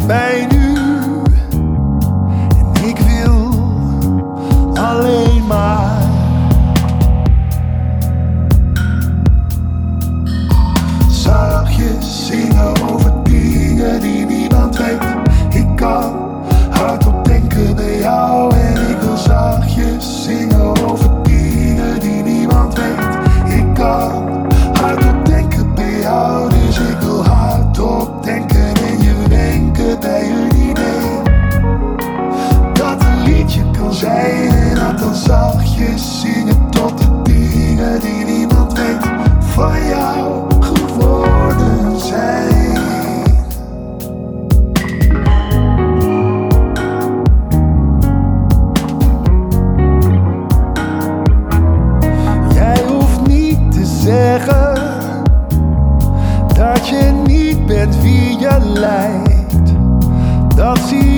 bij nu. En ik wil alleen maar zachtjes zingen over dingen die niemand weet. Ik kan hardop denken bij jou en ik wil zachtjes zingen over dingen die niemand weet. Ik kan hardop denken bij jou, dus ik wil hardop denken en je wenken bij een idee dat een liedje kan zijn en dat dan zachtjes zingen tot de dingen die niemand weet van jou geworden zijn. Jij hoeft niet te zeggen dat je niet bent wie je lijkt. Dat zie